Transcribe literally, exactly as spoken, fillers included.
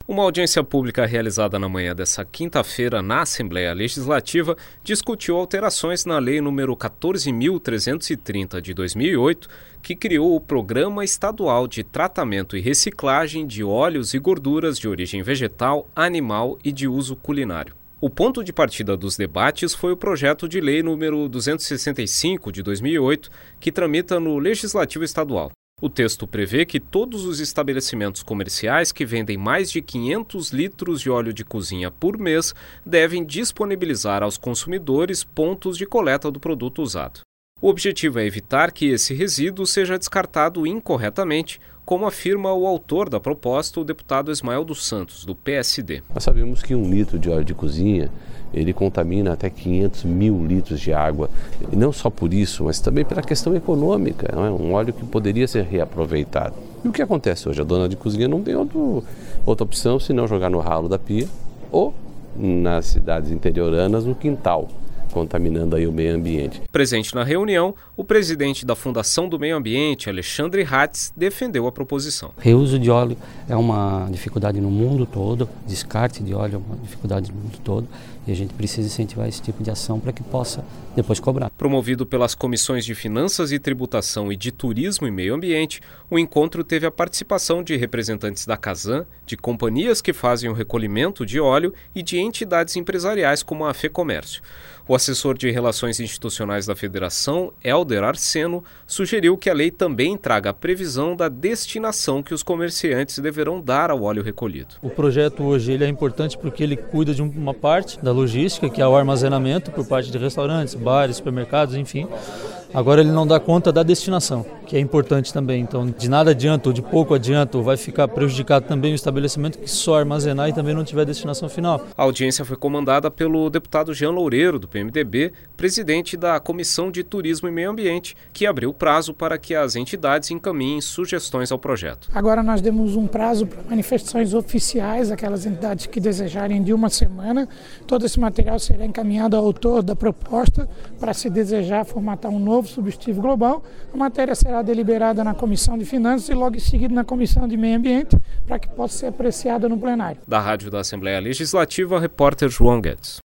Uma audiência pública realizada na manhã desta quinta-feira na Assembleia Legislativa discutiu alterações na Lei número quatorze mil trezentos e trinta de dois mil e oito, que criou o Programa Estadual de Tratamento e Reciclagem de Óleos e Gorduras de Origem Vegetal, Animal e de Uso Culinário. O ponto de partida dos debates foi o projeto de lei número duzentos e sessenta e cinco de dois mil e oito, que tramita no Legislativo Estadual. O texto prevê que todos os estabelecimentos comerciais que vendem mais de quinhentos litros de óleo de cozinha por mês devem disponibilizar aos consumidores pontos de coleta do produto usado. O objetivo é evitar que esse resíduo seja descartado incorretamente, como afirma o autor da proposta, o deputado Ismael dos Santos, do P S D. Nós sabemos que um litro de óleo de cozinha, ele contamina até quinhentos mil litros de água. E não só por isso, mas também pela questão econômica. Não é? Um óleo que poderia ser reaproveitado. E o que acontece hoje? A dona de cozinha não tem outro, outra opção senão jogar no ralo da pia ou nas cidades interioranas no quintal, contaminando aí o meio ambiente. Presente na reunião, o presidente da Fundação do Meio Ambiente, Alexandre Hatz, defendeu a proposição. Reuso de óleo é uma dificuldade no mundo todo, descarte de óleo é uma dificuldade no mundo todo, e a gente precisa incentivar esse tipo de ação para que possa depois cobrar. Promovido pelas comissões de Finanças e Tributação e de Turismo e Meio Ambiente, o encontro teve a participação de representantes da Casan, de companhias que fazem o recolhimento de óleo e de entidades empresariais como a FEComércio. O assessor de Relações Institucionais da Federação, Helder Arseno, sugeriu que a lei também traga a previsão da destinação que os comerciantes deverão dar ao óleo recolhido. O projeto hoje ele é importante porque ele cuida de uma parte da logística, que é o armazenamento por parte de restaurantes, bares, supermercados, enfim. Agora ele não dá conta da destinação, que é importante também. Então, de nada adianta ou de pouco adianta, ou vai ficar prejudicado também o estabelecimento que só armazenar e também não tiver destinação final. A audiência foi comandada pelo deputado Jean Loureiro, do P M D B, presidente da Comissão de Turismo e Meio Ambiente, que abriu o prazo para que as entidades encaminhem sugestões ao projeto. Agora nós demos um prazo para manifestações oficiais, aquelas entidades que desejarem, de uma semana. Todo esse material será encaminhado ao autor da proposta para, se desejar, formatar um novo substitutivo global. A matéria será deliberada na Comissão de Finanças e logo em seguida na Comissão de Meio Ambiente, para que possa ser apreciada no plenário. Da Rádio da Assembleia Legislativa, repórter João Guedes.